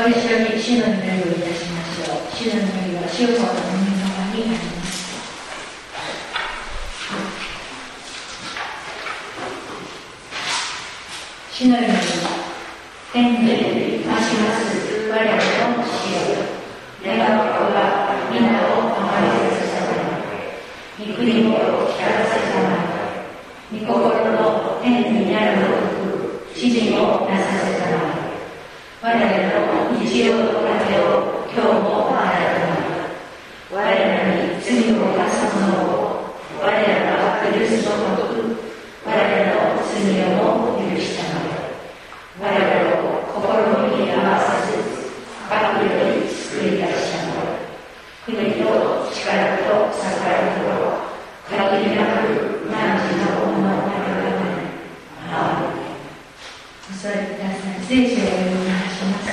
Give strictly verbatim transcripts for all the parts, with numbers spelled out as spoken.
一緒に主の祈りをいたしましょう。主の祈りは主の御身の場にあります。主の祈りは、天にいますます我らの主よ、願うことは皆を甘えさせたまえ、御国を光らせたまえ、御心の天になるごとく指示をなさせたまえ、我らの日常の糧を今日も与えたまえ、我らに罪を犯す者を我らが許すごとく我らの罪をも許したまえ、我らを試みに合わさず悪より救い出したまえ、国と力と栄と限りなく何時のものなるがね。アーメン。お座りください。聖書をお読みいたします。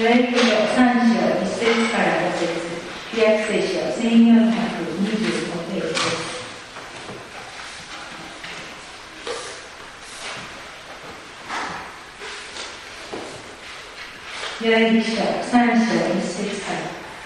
ヨエル書さん章いっ節からご節、旧約聖書せんよんひゃくにじゅうごページです。ヨエル書さん章いっ節から。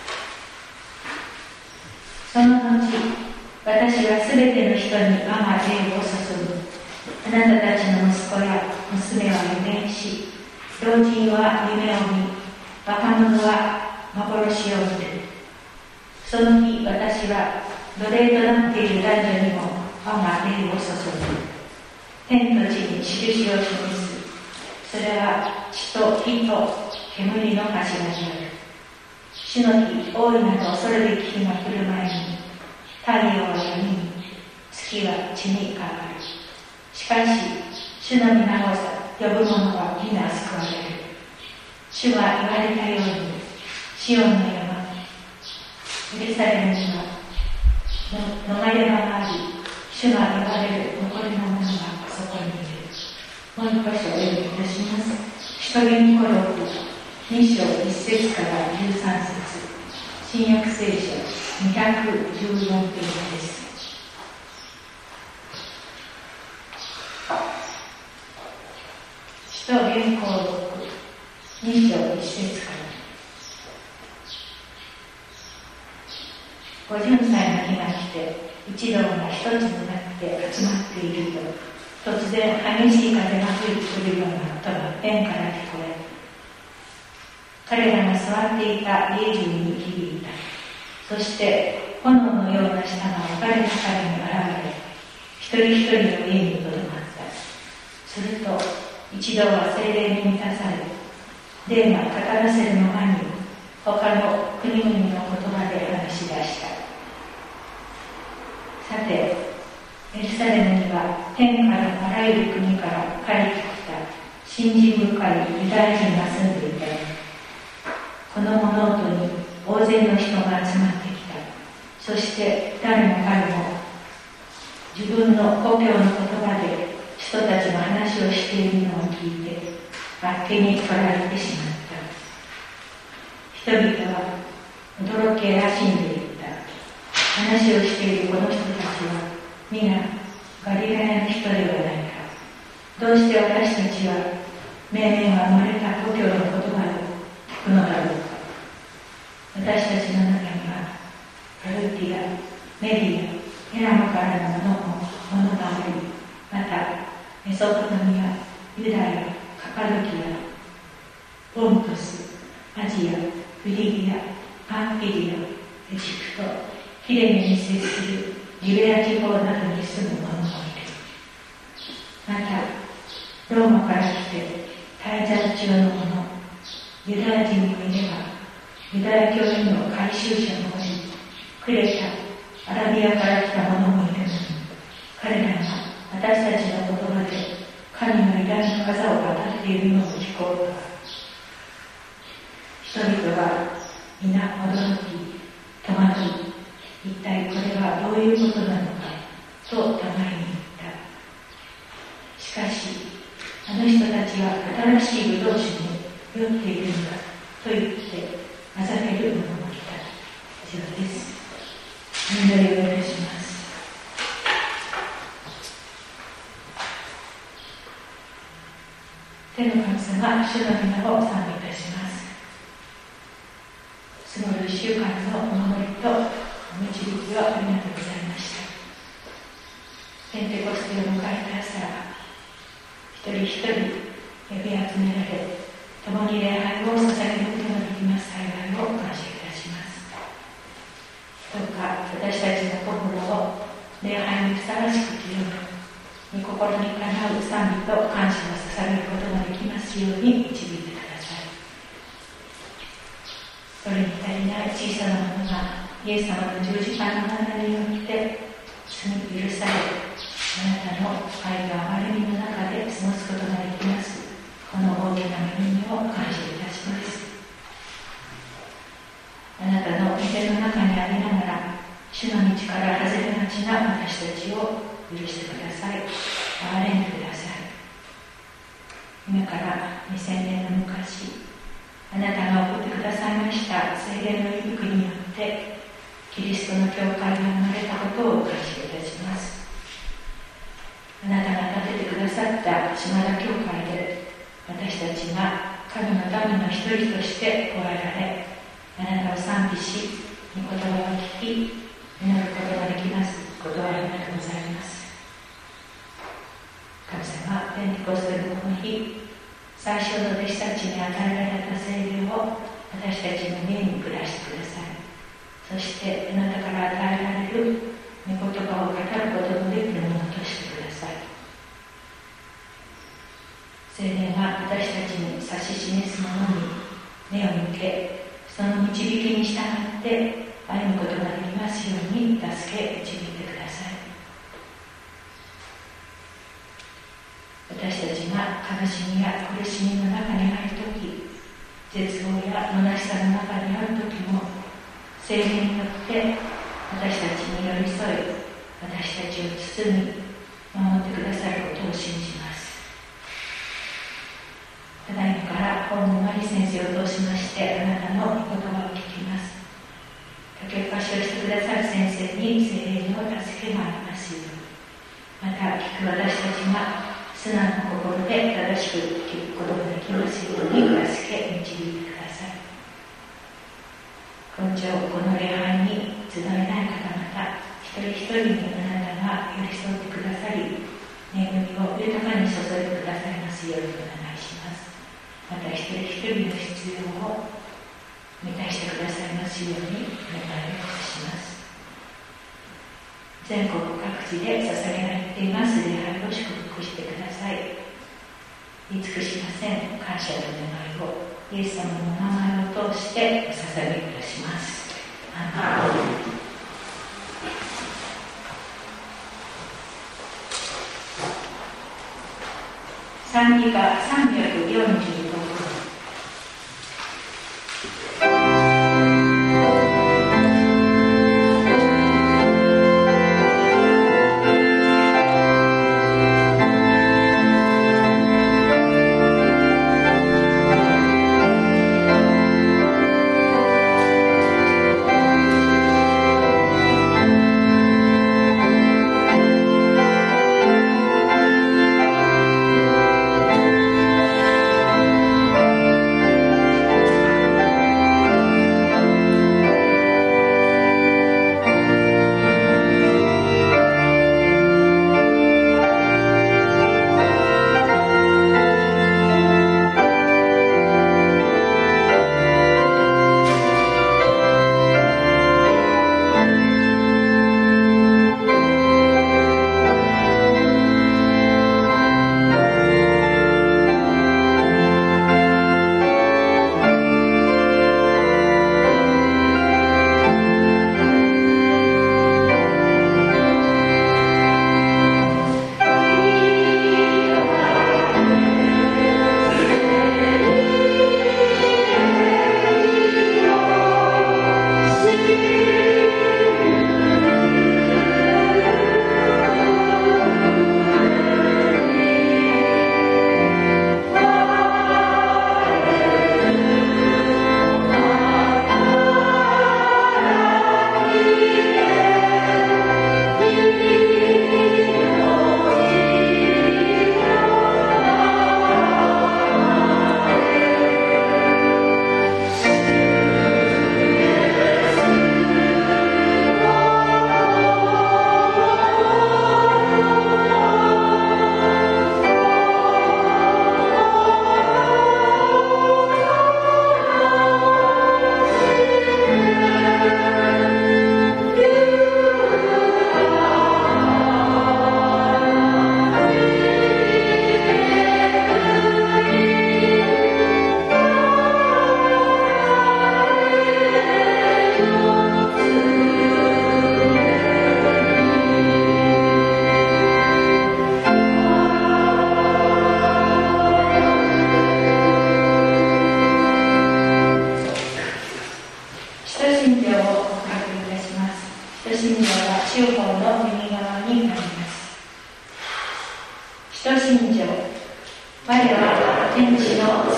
その後、私はすべての人に我が霊を注ぐ。あなたたちの息子や娘は預言し、老人は夢を見、若者は幻を見る。その日、私は奴隷となっている男女にも我が霊を注ぐ。天と地に印を示す。それは血と火と煙の柱である。主の日、大いなる恐るべき日が来る前に、太陽は闇に、月は血に変わる。しかし、主の皆を呼ぶ者は皆救われる。主が言われたように、シオンの山、エルサレムには逃れ場があり、主が呼ばれる残りの者がそこにいる。もう一箇所お読みいたします。使徒言語録に章いっ節からじゅうさん節、新約聖書にひゃくじゅうよんページです。使徒言語録に章いっ節から。ご巡祭の日が来て、一同が一つになって集まっていると、突然激しい風が吹いてくるような音が天から聞こえ、彼らが座っていた家中に響いた。そして炎のような舌が分かれた彼に現れ、一人一人の家にとどまった。すると一同は聖霊に満たされ、霊が語らせるのがに他の国々の言葉で話し出した。さて、エルサレムには天からあらゆる国から帰ってきた信心深いユダヤ人が住んでいて、この物音に大勢の人が集まってきた。そして誰も彼も自分の故郷の言葉で人たちの話をしているのを聞いて、あっけに取られてしまった。人々は驚きらしんでいった。話をしているこの人たちは皆ガリラヤの人ではないか。どうして私たちは命名が生まれた故郷の言葉を聞くのだろうか。私たちの中にはパルティア、メディア、エラムからのものもものがあり、またメソポタミア、ユダヤ、カパドキア、ポントス、アジア、フリギア、パンフィリア、エジプト、キレネに接するユベア地方などに住む者もいる。またローマから来て滞在中の者、ユダヤ人もいればユダヤ教への改宗者もおり、クレタ、アラビアから来た者もいるのに、彼らが私たちの言葉で神の偉大な技を語っているのを聞こうとは。人々は皆驚き、戸惑い、一体これはどういうことなのかと互いに言った。しかし、あの人たちは新しいブドウ酒に酔っているんだと言ってあざける者もいた。以上です。お祈りをいたします。天の神様、主の皆を賛美いたします。 たします。過ごるいっしゅうかんのお守りとお導きをありがとうございました。ペンテコステを迎えた朝、一人一人呼び集められ、共に礼拝を捧げることができます幸いを感謝いたします。どうか私たちの心を礼拝にふさわしく清め、御心にかなう賛美と感謝を捧げることができますように導いてください。それに足りない小さなものがイエス様の十字架の流れによって罪許され、あなたの愛と憐れみの中で過ごすことができます。この大きな恵みを感謝いたします。あなたの御手の中にありながら、主の道から外れがちな私たちを許してください。憐れんでください。今からにせんねんの昔、あなたが送ってくださいました聖霊の息吹によってキリストの教会が生まれたことを感謝いたします。あなたが建ててくださった島田教会で、私たちが神の民の一人として加えられ、あなたを賛美し、御言葉を聞き、祈ることができますことをありがとうございます。神様、ペンテコステのこの日、最初の弟子たちに与えられた聖霊を私たちの目に下してください。そしてあなたから与えられる御言葉を語ることのできるものとしてください。聖霊が私たちに指し示すものに目を向け、その導きに従って歩むことができますように助け導いてください。私たちが悲しみや苦しみの中にあるとき、絶望や虚しさの中にあるときも、聖霊によって私たちに寄り添い、私たちを包み守ってくださることを信じます。ただいまから本のマリ先生を通しましてあなたの御言葉を聞きます。竹岡しをしてくださる先生に聖霊の助けがありますように、また聞く私たちが素直な心で正しく聞くことができますようにお助け導いてください。今朝この礼拝に集えない方々一人一人にあなたが寄り添ってくださり、恵みを豊かに注いでくださいますようにお願いします。また一人一人の必要を満たしてくださいますようにお願いをいたします。全国各地で捧げられています礼拝を祝福してください。言い尽くしません感謝の願いをイエス様の名前を通してお捧げいたします。アーメン。賛美歌さんびゃくよんじゅうろく。 「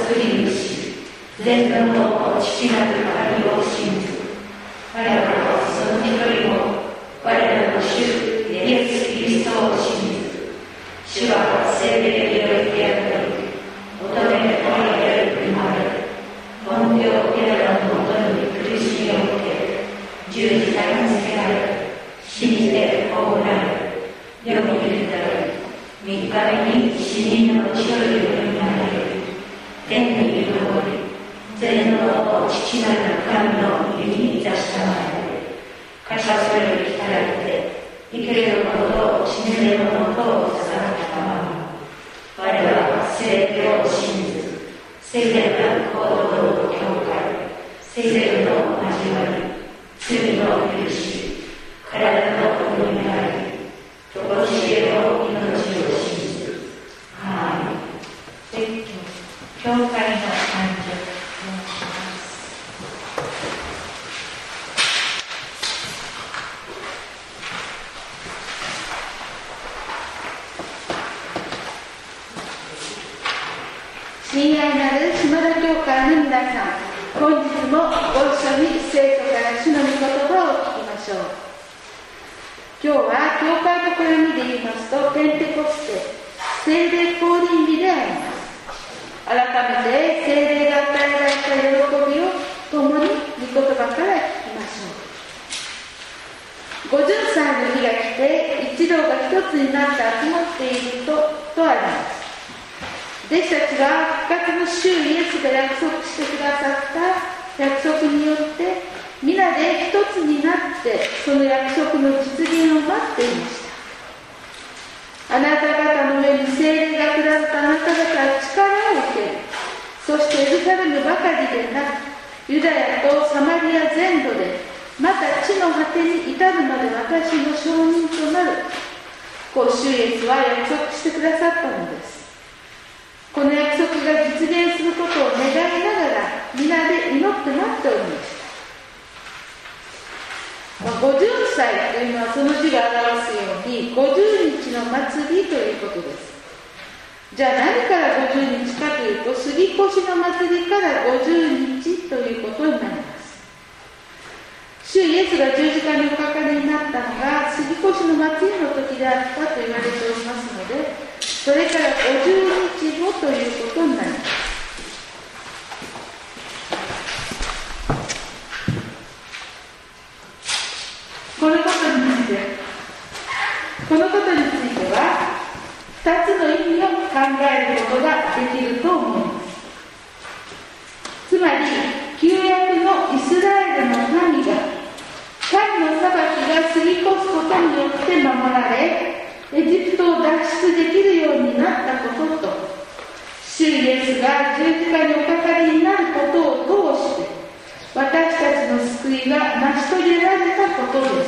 作り主、全能の父なる神を信ず。我らはその一人も、我らの主イエス・キリストを信ず。主は聖霊によってあり、乙女の子で生まれ、本病ピラトのもとに苦しみを受け、十字架につけられ、死にて葬られ、世に出たり、三日目に死人の地よりよみがえり、天に昇り、全能の父なる神の右に座したまえ、かしゃそれに来たられて、生けるものと死ねるものとを授かったまま、我らは聖霊を信ず、聖霊なる行動の教会、聖霊の交わり、罪の許し、体の重みがあり、とこしえの命を信ず。アーメン。説教、教会の誕生。 親愛なる島田教会の皆さん、本日もご一緒に聖書から主の御言葉を聞きましょう。今日は教会の暦で言いますとペンテコステ、聖霊降臨日であります。改めて聖霊が与えられた喜びを共に御言葉から聞きましょう。ごじゅっさいの日が来て一同が一つになって集まっているととあります。弟子たちが復活の主イエスが約束してくださった約束によって皆で一つになってその約束の実現を待っていました。あなた方の上に聖霊が下ったあなた方は力を受ける。そしてエルサレムばかりでなくユダヤとサマリア全土でまた地の果てに至るまで私の証人となる。こう主イエスは約束してくださったのです。この約束が実現することを願いながら皆で祈って待っておりました。ごじゅっさいというのはその字が表すようにごじゅうにちの祭りということです。じゃあ何からごじゅうにちかというと、杉越の祭りからごじゅうにちということになります。主イエスが十字架におかかりになったのが杉越の祭りの時であったと言われておりますので、それからごじゅうにちごということになります。このことについてこのことについてはふたつの意味を考えることができると思います。つまり旧約のイスラエルの民が神の裁きが過ぎ越すことによって守られ、エジプトを脱出できるようになったことと、主イエスが十字架におかかりになることを通して私たちの救いが成し遂げられたことです。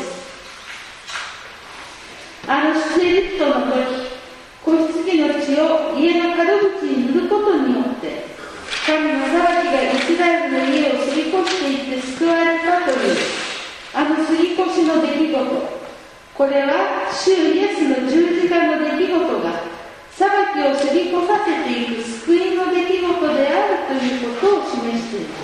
あの出エジプトの時、子羊の血を家の角口に塗ることによって神の裁きがイスラエルの家を過ぎ越していって救われたというあの過ぎ越しの出来事、これは主イエスの十字架の出来事が裁きを過ぎ越させていく救いの出来事であるということを示しています。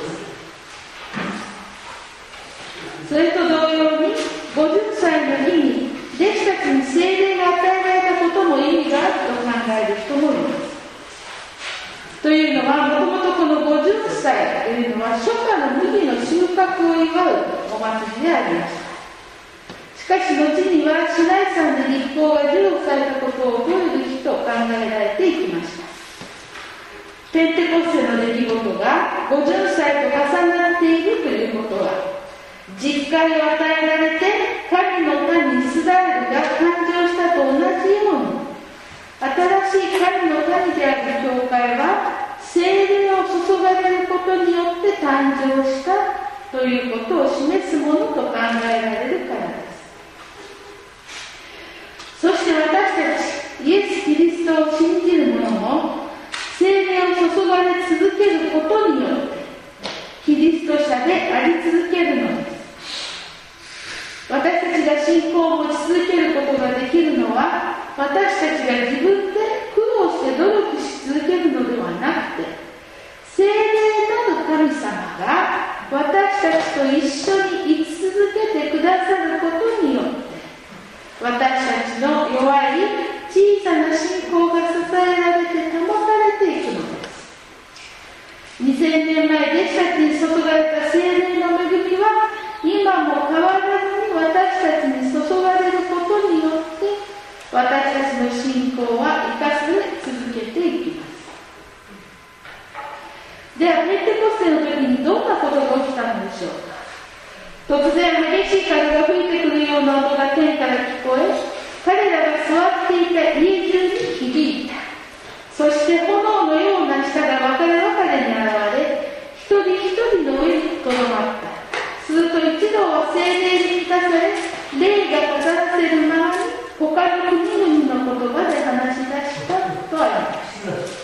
それと同様にごじゅっさいの日に弟子たちに聖霊が与えられたことも意味があると考える人もいます。というのは、もともとこのごじゅっさいというのは初夏の麦の収穫を祝うお祭りでありました。しかし後にはシナイ山で立法が授与されたことを覚える日と考えられていきました。ペンテコステの出来事がごじゅっさいと重なっているということは、実戒を与えられて神の民イスラエルが誕生したと同じように、新しい神の民である教会は聖霊を注がれることによって誕生したということを示すものと考えられるからです。そして私たちイエス・キリストを信じる者も聖霊を注がれ続けることによってキリスト者であり続けるのです。私たちが信仰を持ち続けることができるのは、私たちが自分で苦労して努力し続けるのではなくて、 たちと一緒に生き続けてくださることによって、私たちの弱い小さな信仰が支えられて保たれていくのです。にせんねんまえ弟子たちに注がれた聖霊の恵みは、今も変わらずに私たちに注がれることによって、私たちの信仰は生かされ続けていきます。では、ペンテコステの時にどんなことが起きたのでしょうか。突然激しい風が吹いてくるような音が天から聞こえ、彼らが座っていた家中に響いた。そして炎のような舌が分かれ分かれに現れ、一人一人の上にとどまった。すると一同は聖霊に満たされ、霊が語らせるままに他の国々の言葉で話し出したとあります。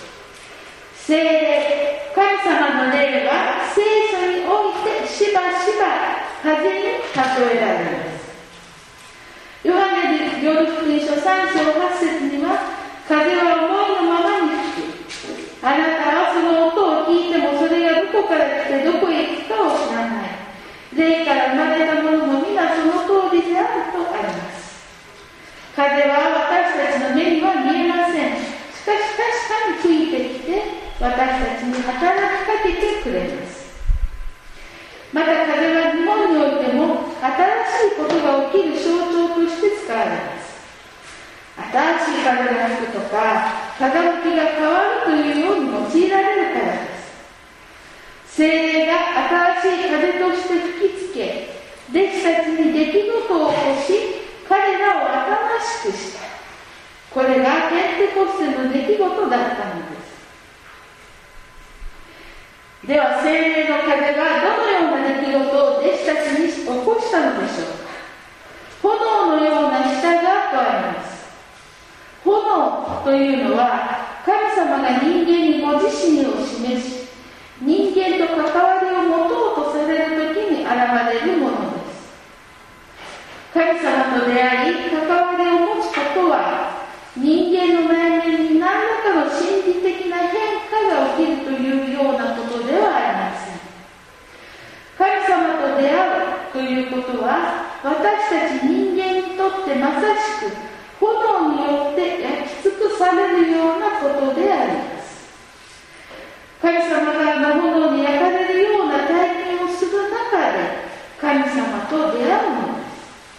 聖霊、神様の霊は聖書においてしばしば風に例えられます。ヨハネによる福音書さん章はち節には、風は思いのままに吹く。あなたはその音を聞いてもそれがどこから来てどこへ行くかを知らない。霊から生まれたものも皆その通りであるとあります。風は私たちの目には見えません。しかし確かに吹いてきて私たちに働きかけてくれます。また風は日本においても新しいことが起きる象徴として使われます。新しい風が吹くとか風向きが変わるというように用いられるからです。聖霊が新しい風として吹きつけ、弟子たちに出来事を起こし、彼らを新しくした。これがペンテコステの出来事だったのです。では聖霊の風がどのような出来事を弟子たちに起こしたのでしょうか。炎のような舌がとあります。炎というのは神様が人間にご自身を示し、人間と関わりを持とうとされる時に現れるものです。神様と出会い関わりを持つことは、人間の内面に何らかの心理的な変化が起きるというようなことではありません。神様と出会うということは、私たち人間にとってまさしく炎によって焼き尽くされるようなことであります。神様からの炎に焼かれるような体験をする中で神様と出会うのです。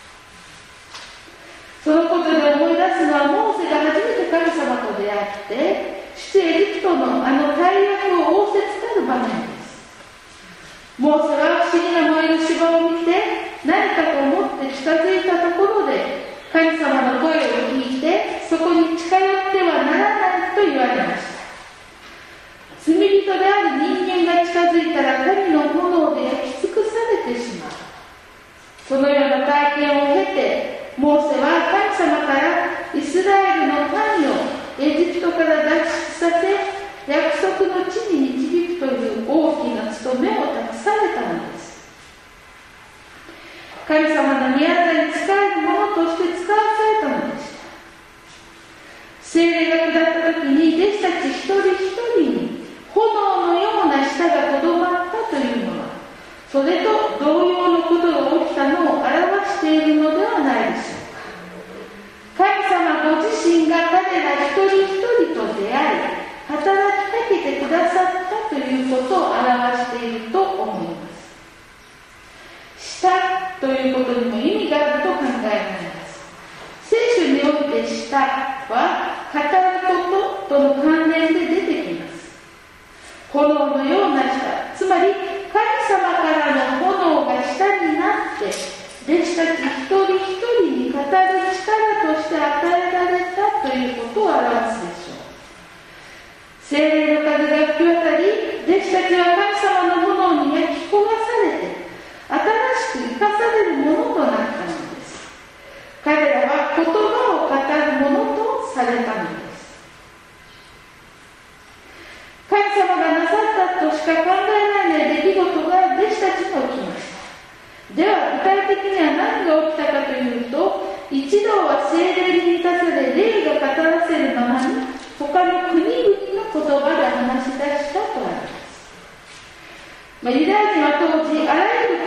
そのことで思い出すのは、モーセが初めて神様と出会って出エジプトのあの大役を仰せつかる場面です。モーセは不思議な燃える芝を見て何かと思って近づいたところで、神様の声を聞いてそこに近寄ってはならないと言われました。罪人である人間が近づいたら神の炎で焼き尽くされてしまう。そのような体験を経て、モーセは神様からイスラエルの民をエジプトから脱出させ、約束の地に導くという大きな務めを託されたのです。神様の御業に仕えるものとして使わされたのでした。聖霊が下った時に弟子たち一人一人に炎のような舌がとどまったというのは、それと同様のことが起きたのを表しているのではないでしょうか。神様ご自身が彼ら一人一人と出会い、働きかけてくださったということを表していると思います。舌ということにも意味があると考えられます。聖書において舌は語ることとの関連で出てきます。炎のような舌、つまり神様からの炎が舌になって弟子たち一人一人に語る力として与えられたということを表すでしょう。聖霊の風が吹き渡り、弟子たちは神様の炎に焼き焦がされて新しく生かされるものとなったのです。彼らは言葉を語るものとされたのです。神様がなさったとしか考えられない出来事が弟子たちに起きました。では具体的には何が起きたかというと、一同は聖霊に満たされ、霊が語らせるままに他の国々の言葉で話し出したとあります。まあ、ユダヤ人は当時あらゆる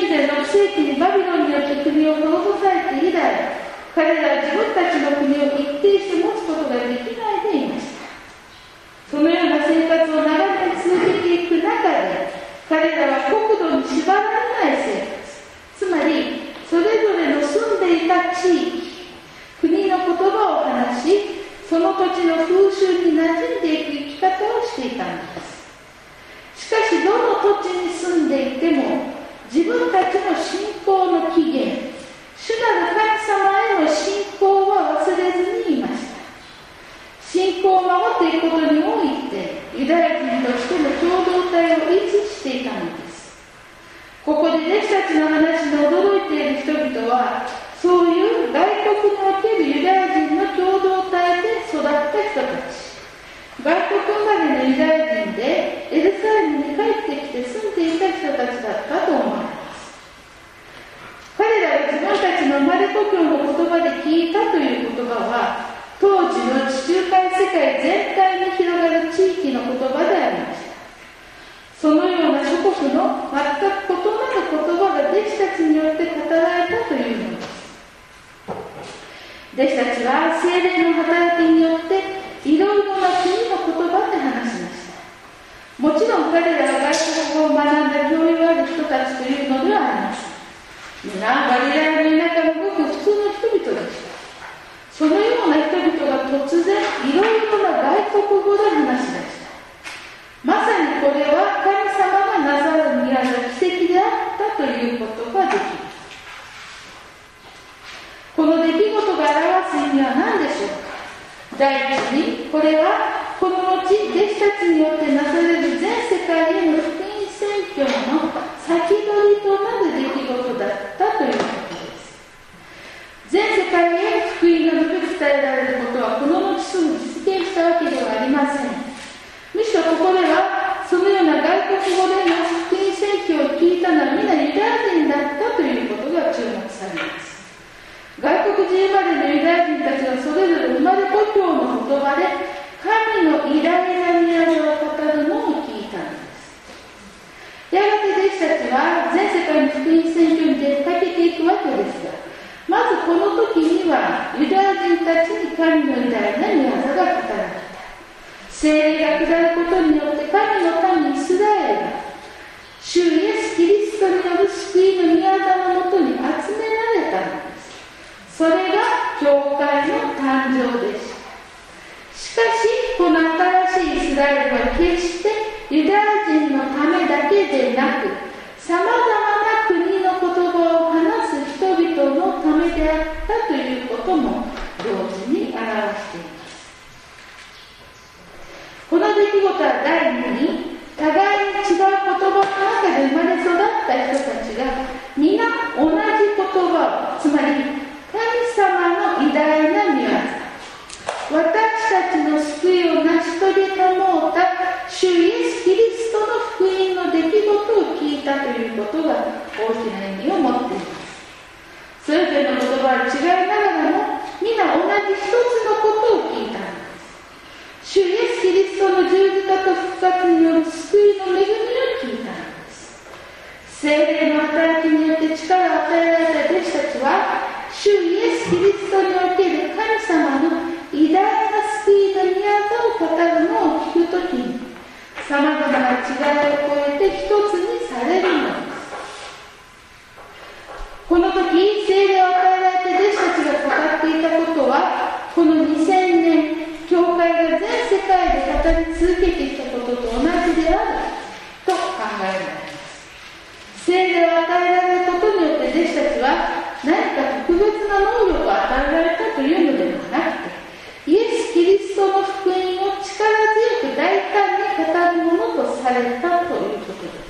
にてろくせいきにバビロンによって国を滅ぼされて以来、彼らは自分たちの国を一定して持つことができないでいました。そのような生活を長年続けていく中で、彼らは国土に縛られない生活、つまりそれぞれの住んでいた地域、国の言葉を話し、その土地の風習に馴染んでいく生き方をしていたのです。しかしどの土地に住んでいても、自分たちの信仰の起源、主なる神様への信仰は忘れずにいました。信仰を守っていくことにおいて、ユダヤ人としての共同体を維持していたのです。ここで弟子たちの話に驚いている人々は、そういう外国におけるユダヤ人の共同体で育った人たち、外国生まれのユダヤ人でエルサレムに帰ってきて住んでいた人たちだったと思われます。彼らが自分たちの生まれ故郷の言葉で聞いたという言葉は、当時の地中海世界全体に広がる地域の言葉でありました。そのような諸国の全く異なる言葉が弟子たちによって語られたというのです。弟子たちは聖霊の働きによっていろいろな国の言葉で話しました。もちろん彼らは外国語を学んだ教養ある人たちというのではありません。皆ガリラヤの田舎のごく普通の人々でした。そのような人々が突然いろいろな外国語で話し出した。まさにこれは神様がなさる宮の奇跡であったということができます。この出来事が表す意味は何でしょうか。第一に、これはこの後弟子たちによってなされる全世界への福音宣教の先取りとなる出来事だったということです。全世界へ福音が述べ伝えられることはこの後すぐ実現したわけではありません。むしろここではそのような外国語での福音宣教を聞いたのは皆ユダヤ人だったということが注目されます。外国人生まれのユダヤ人たちがそれぞれ生まれ故郷の言葉で神の偉大な宮を語るのを聞いたのです。やがて弟子たちは全世界の福音宣教に出かけていくわけですが、まずこの時にはユダヤ人たちに神の偉大な宮が語られた。聖霊が下ることによって神の民イスラエルが主イエス・キリストによる救いの宮座のもとに集められたのです。それが教会の誕生でした。しかしこの新しいイスラエルは決してユダヤ人のためだけでなく、さまざまな国の言葉を話す人々のためであったということも同時に表しています。この出来事は第二に、互いに違う言葉の中で生まれ育った人たちが皆同じ言葉を、つまり神様の偉大な御業、私たちの救いを成し遂げたもうた主イエス・キリストの福音の出来事を聞いたということが大きな意味を持っています。それぞれの言葉は違いながらも皆同じ一つのことを聞いたのです。主イエス・キリストの十字架と復活による救いの恵みを聞いたのです。聖霊の働きによって力を与えられた弟子たちは主イエス・キリストにおける神様の偉大な救いの宮座を語るのを聞くときに、さまざまな違いを超えて一つにされるのです。この時、聖霊を与えられた弟子たちが語っていたことは、このにせんねん、教会が全世界で語り続けてきたことと同じであると考えられます。聖霊を与えられることによって弟子たちは何か特別な能力を与えられたというのではなくて、イエス・キリストの福音を力強く大胆に語るものとされたということです。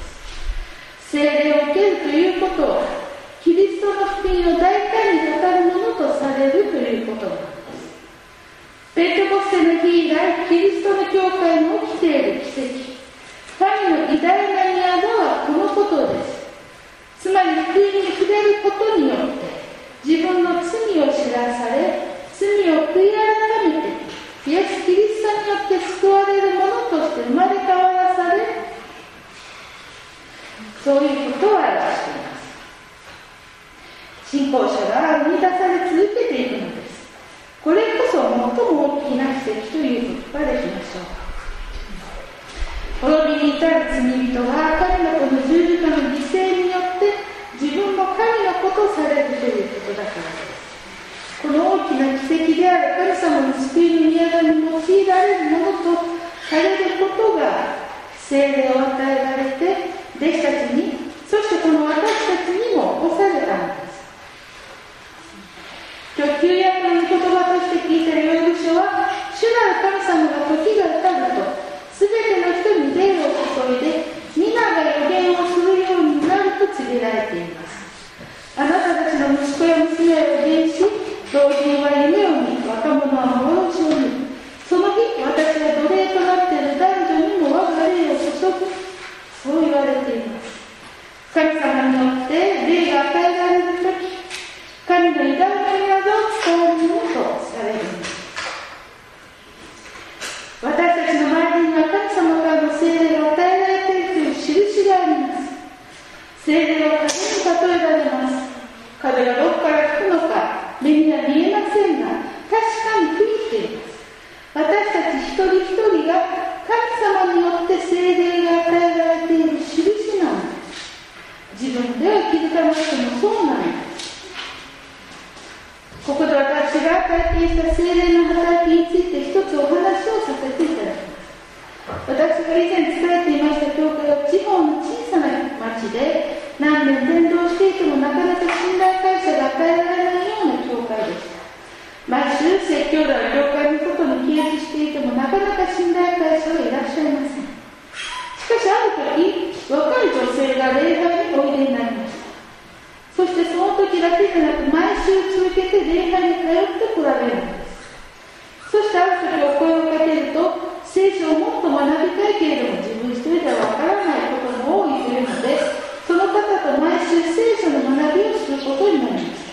聖霊を受けるということは、キリストの福音を大胆に語るものとされるということなんです。ペンテコステの日以来、キリストの教会に起きている奇跡、神の偉大な宮座はこのことです。つまり福音に触れることによって自分の罪を知らされ、罪を悔い改めてイエス・キリストによって救われるものとして生まれ変わらされ、そういうことを表しています。 ょう。滅びに至る罪人は神の子の十字架の犠牲によって自分も神の子とされるということだからです。この大きな奇跡である神様の救いの宮座に用いられるものとされることが聖霊を与えられて弟子たちに、そしてこの私たちにも押されたのです。今日旧約の言葉として聞いている予言書は、主なる神様が時が至るとすべての人に霊を注いで皆が予言をするようになると告げられています。あなたたちの息子や娘を予言し、老人は夢を見、若者は幻を見、その日私は奴隷となっている男女にも我が霊を注ぐ、そう言われています。神様によって霊が与えられるとき、神の偉大な技を伝えるものとされるのです。私たちの周りには神様からの聖霊が与えられているという印があります。聖霊は風に例えられます。風がどこから吹くのか目には見えませんが、確かに吹いています。私たち一人一人が神様によって聖霊が与えられている印なのです。自分では気づかなくてもそうなのです。ここで私が体験した聖霊の働きについて一つお話をさせていただきます。私が以前伝えていました教会は地方の小さな町で、何年伝道していてもなかなか信頼感謝が与えられないような教会でした。毎週説教団教会の外に帰属していてもなかなか信頼感謝はいらっしゃいません。しかしある時、若い女性が礼拝においでになりました。そしてその時だけでなく毎週続けて礼拝に通ってこられるのです。そしてある時お声をかけると、聖書をもっと学びたいけれども自分一人ではわからないことも多いというので、その方と毎週聖書の学びをすることになりました。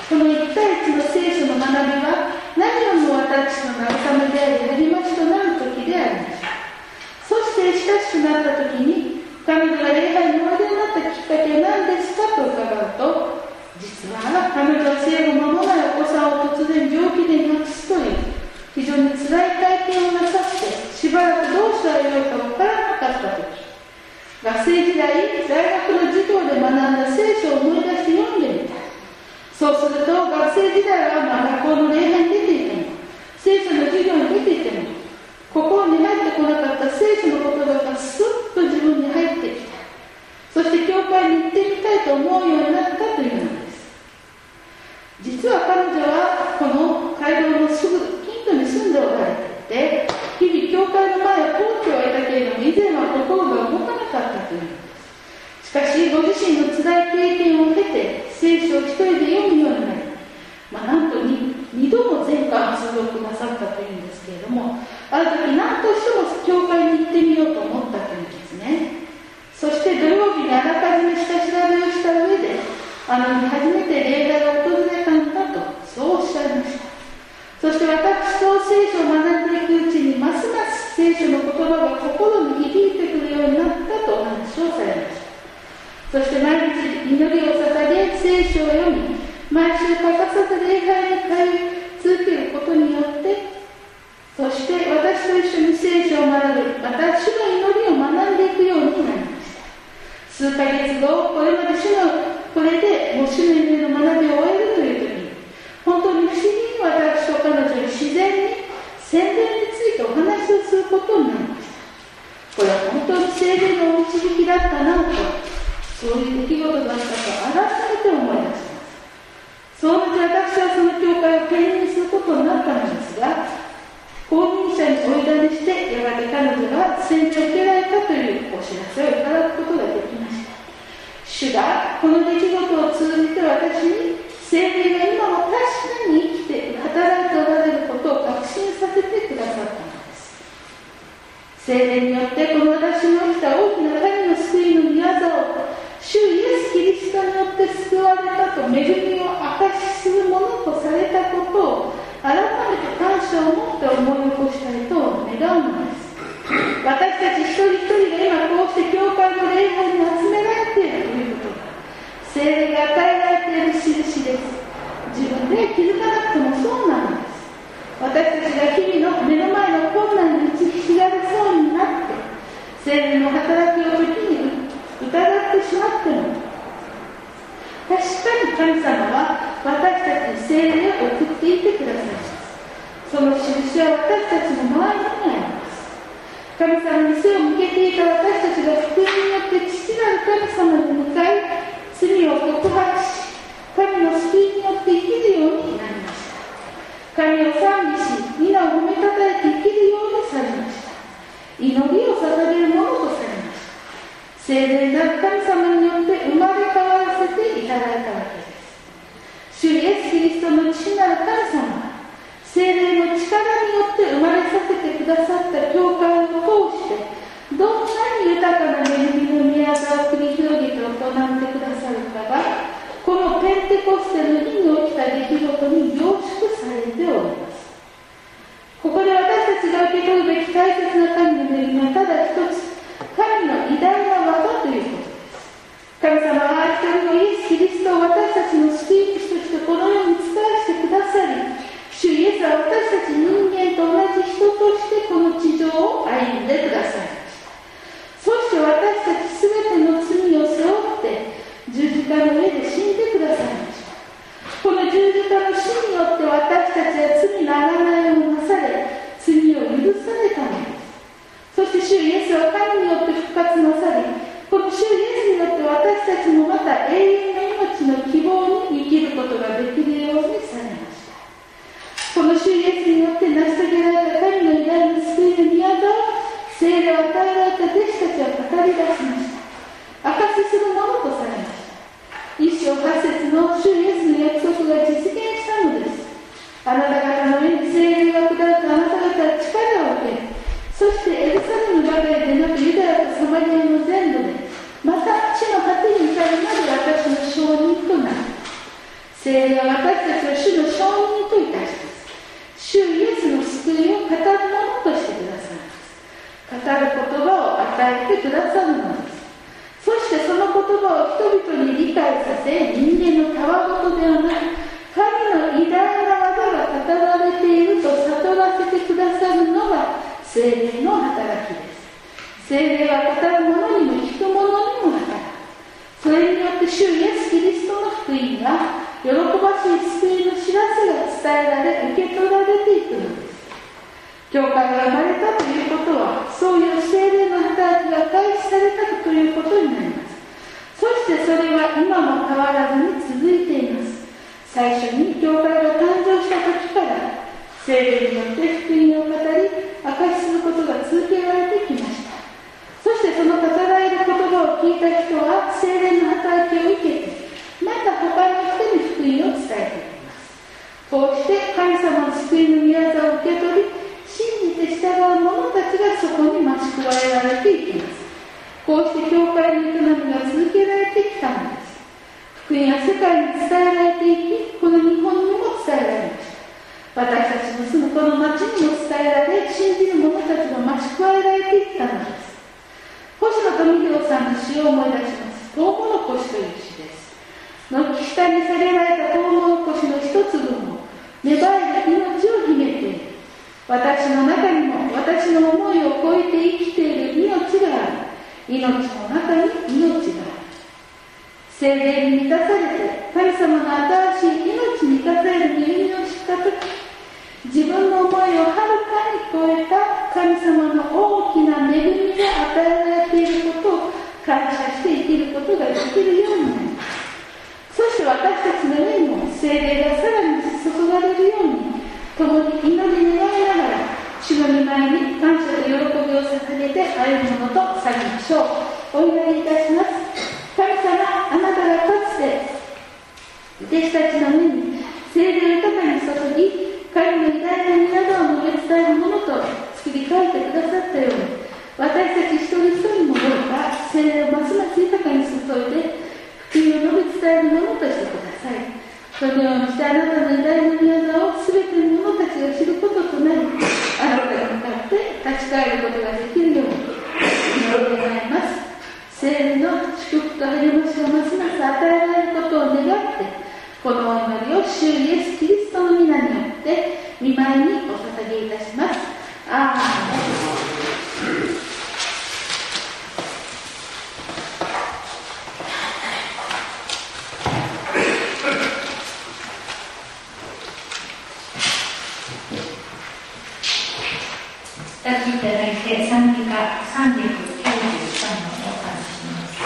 この一対一の聖書の学びは何よりも私の慰めであり励ましとなる時でありました。そして親しくなった時に、彼女が礼拝においでになったきっかけは何ですかと伺うと、実は彼女は生後間もないお子さんを突然病気で亡くすという非常に辛い体験をなさって、しばらくどうしたらよいか分からなかった時、学生時代大学の授業で学んだ聖書を思い出して読んでみた。そうすると学生時代はまあ学校の礼拝に出ていても聖書の授業に出ていても心に入ってこなかった聖書の言葉がスッと自分に入ってきた。そして教会に行ってみたいと思うようになったというのです。実は彼女はこの街道のすぐ近所に住んでおられていて、日々教会の前を通ってはいたけれども以前は心が動かなかったというのです。しかしご自身の辛い経験を経て聖書を一人で読むようになり、まあ、なんと 2, 2度も前回通読なさったというんですけれども、ある時何としても教会に行ってみようと思ったというんですね。そして土曜日にあらかじめ下調べをした上で、あの日初めて礼拝が訪れたんだとそうおっしゃいました。そして私と聖書を学んでいくうちにますます聖書の言葉が心に響いてくるようになったとお話をされました。そして毎日祈りを捧げ聖書を読み、毎週欠かさず礼拝に通い続けることによって、そして私と一緒に聖書を学び、また主の祈りを学んでいくようになりました。数ヶ月後、これまで主のこれでもう主の祈りの学びを終えるという時に、本当に不思議に私と彼女に自然に宣伝についてお話をすることになりました。これは本当に聖霊の導きだったなと、そういう出来事だったと改めて思い出します。そのうち私はその教会を兼任することになったのですが、後任者においだにして、やがて彼女が洗礼を受けられたというお知らせをいただくことができました。主がこの出来事を通じて私に、聖霊が今も確かに生きて働いておられることを確信させてくださったのです。聖霊によってこの私の起きた大きな神の救いの御業を、主イエス・キリストによって救われたと恵みを証しするものとされたことを改めて感謝を持って思い起こしたいと願うのです。私たち一人一人が今こうして教会の礼拝に集められているということが聖霊が与えられている印です。自分で気づかなくてもそうなのです。私たちが日々の目の前の困難に打ち聖霊を送っていてくださいます。その印は私たちの周りにあります。神様に背を向けていた私たちが福音によって父なる神様に向かい、罪を告白し、神の救いによって生きるようになりました。神を賛美し、皆を褒めたたえて生きるようにされました。祈りを捧げるものとされました。聖霊なる神様によって生まれ変わらせていただいたわけです。主イエス・キリストの父なる神様は、聖霊の力によって生まれさせてくださった教会を通して、どんなに豊かな恵みの宮沢を繰り広げて行ってくださるかが、このペンテコステの日に起きた出来事に凝縮されております。ここで私たちが受け取るべき大切な神の恵みはただ一つ、神の偉大な技ということです。神様は一人のイエス・キリストを私たちの救い主としてこの世に使わせてくださり、主イエスは私たち人間と同じ人としてこの地上を歩んでくださいました。そして私たちすべての罪を背負って十字架の上で死んでくださいました。この十字架の死によって私たちは罪の贖いをなされ、罪を許されたのです。そして主イエスは神によって復活なさり、この主イエスによって私たちもまた永遠の命の希望に生きることができるようにされました。この主イエスによって成し遂げられた神の偉大な救いの宮沢を聖霊を与えられた弟子たちは語り出しました。証しするものとされました。一章八節の主イエスの約束が実現したのです。あなた方の上に聖霊が下るとあなた方は力を受ける。そしてエルサレムばかりでなくユダヤとサマリアの全土で、また地の果てに至るまで私の証人となる。聖霊は私たちを主の証人といたします。主イエスの救いを語るものとしてくださいます。語る言葉を与えてくださるのです。そしてその言葉を人々に理解させ、人間のたわごとではなく、神の偉大な技が語られていると悟らせてくださるのが聖霊の働きです。聖霊は語る者にも聞く者にも働く。それによって主イエス・キリストの福音が喜ばしい救いの知らせが伝えられ、受け取られていくのです。教会が生まれたということは、そういう聖霊の働きが開始されたということになります。そしてそれは今も変わらずに続いています。最初に教会が誕生した時から、聖霊によって福音を語り、証しすることが続けられてきました。そしてその語られる言葉を聞いた人は、聖霊の働きを受けて、また他の人に福音を伝えていきます。こうして神様の救いの宮沢を受け取り、信じて従う者たちがそこに増し加えられていきます。こうして教会の営みが続けられてきたのです。福音は世界に伝えられていき、この日本にも伝えられました。私たちの住むこの町にも伝えられ、信じる者たちが増し加えられていったのです。星野富弘さんの詩を思い出します。トウモロコシという詩です。軒下に下げられたトウモロコシの一粒も芽生える命を秘めている。私の中にも私の思いを超えて生きている命がある。命の中に命がある。聖霊に満たされて神様の新しい命に生かされる恵みを知ったとき、自分の思いをはるかに超えた神様の大きな恵みが与えられていることを感謝して生きることができるようになります。そして私たちの上にも聖霊がさらに注がれるように、共に祈り願いながら、主の御前に感謝と喜びを捧げて歩むものとされましょう。お祈りいたします。神様、あなたがかつて弟子たちの上に聖霊を豊かに注ぎ、神の偉大な皆沢を述べ伝えるものと作り変えてくださったように、私たち一人一人もどうか聖霊をますます豊かに注いで福音を述べ伝えるものとしてください。そのようにしてあなたの偉大な宮沢を全ての者たちが知ることとなり、あなたに向かって立ち返ることができるように祈り願います。聖霊の祝福と励ましをますます与えられることを願って、このお祈りを主イエス・キリストの皆によって御前にお捧げいたします。アーメン。 して賛美歌さんびゃくきゅうじゅうさんのをお感じします。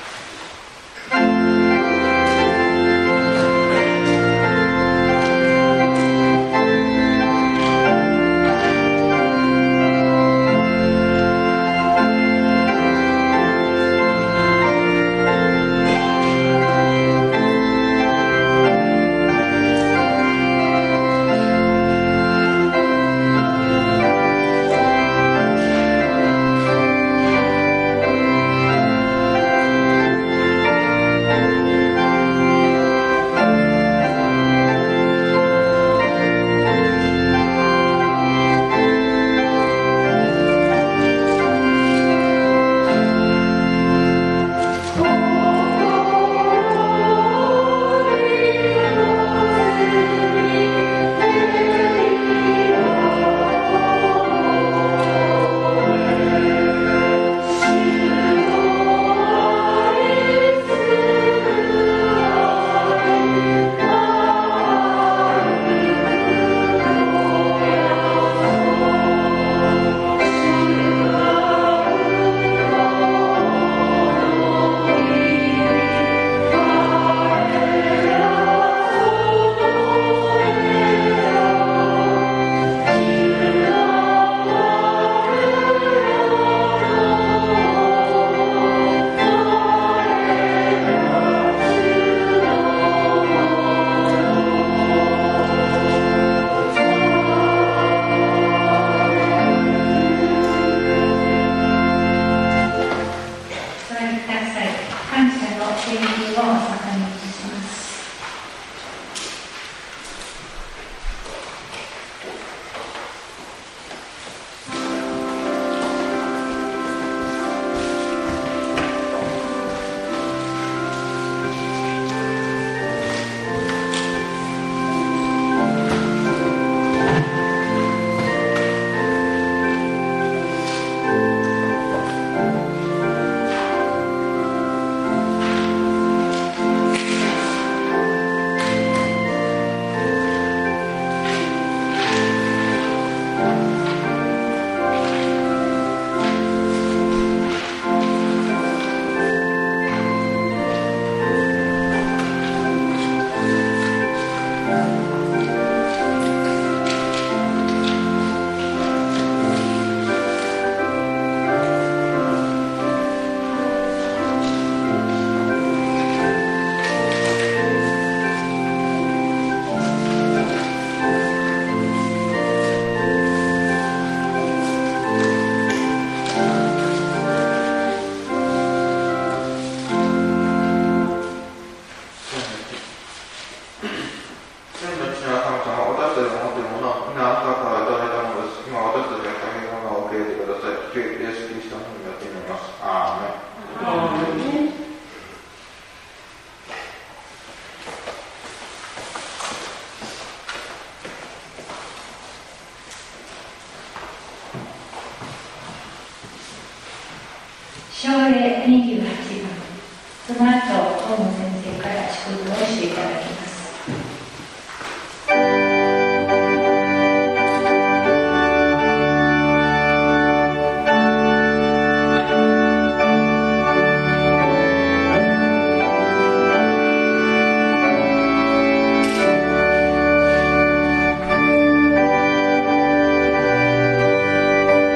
章例にじゅうはちばん、その後、大野先生から祝福をしていただきます。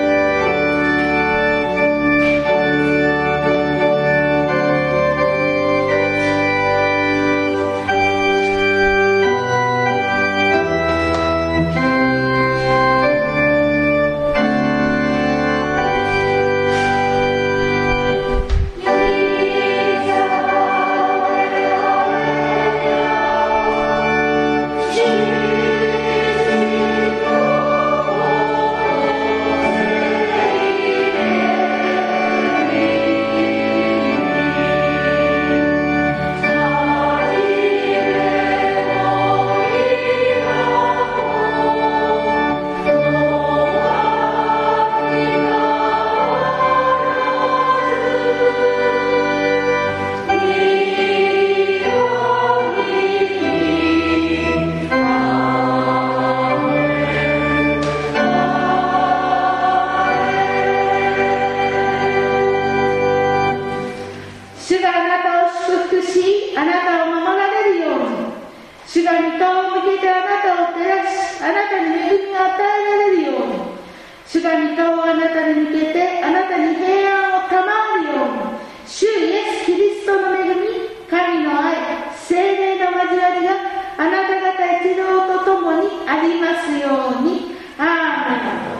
「 が御顔をあなたに向けてあなたに平安を賜るように、主イエス・キリストの恵み、神の愛、聖霊の交わりがあなた方一同と共にありますように。アーメン。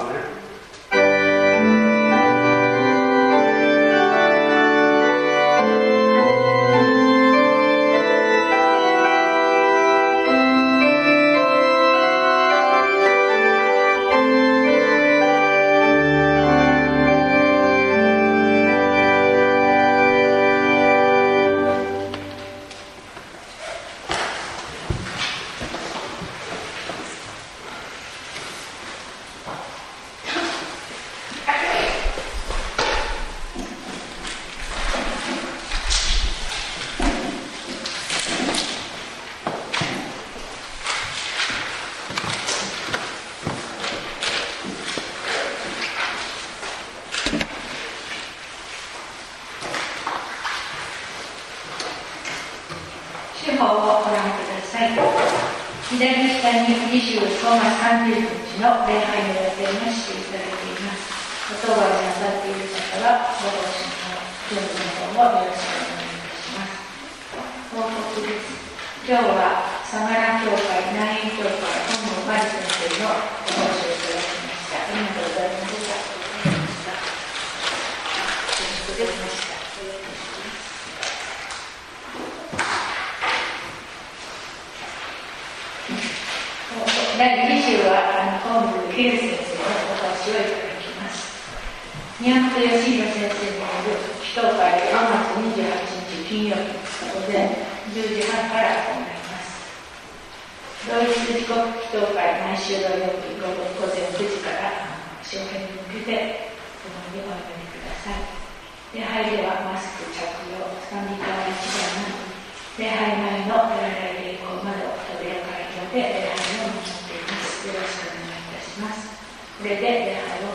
左下ににじゅうごがつさんじゅうにちの礼拝の予定がしていただいています。お当番に当たっている方はご同心の準備の方もよろしくお願いいたします。報告です。今日は相良教会南園教会本郷真理先生のご奉仕をいただきました。ありがとうございました。よろしくお願いしました。だいに週は本部ケル先生のお話をいただきます。宮本義弘先生による祈祷会でごがつにじゅうはちにち金曜日午前じゅうじはんから行います。同日時刻祈祷会毎週土曜日午前くじから周辺に向けて共にお祈りください。礼拝ではマスク着用、さんミリからいちだいなど礼拝前の手洗い礼講まで扉開業で礼拝を守っています。よろしくお願いいたします。これで礼拝を